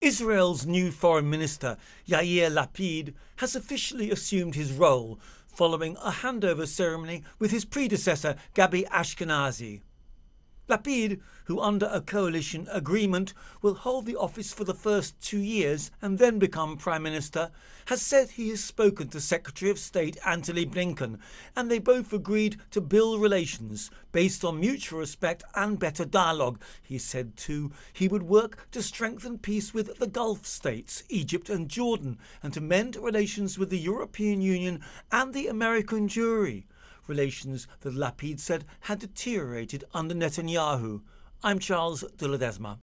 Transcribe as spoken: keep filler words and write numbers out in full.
Israel's new foreign minister, Yair Lapid, has officially assumed his role following a handover ceremony with his predecessor, Gabi Ashkenazi. Lapid, who under a coalition agreement will hold the office for the first two years and then become Prime Minister, has said he has spoken to Secretary of State Antony Blinken, and they both agreed to build relations based on mutual respect and better dialogue. He said too he would work to strengthen peace with the Gulf states, Egypt and Jordan, and to mend relations with the European Union and the American Jewry. Relations that Lapid said had deteriorated under Netanyahu. I'm Charles de Ledesma.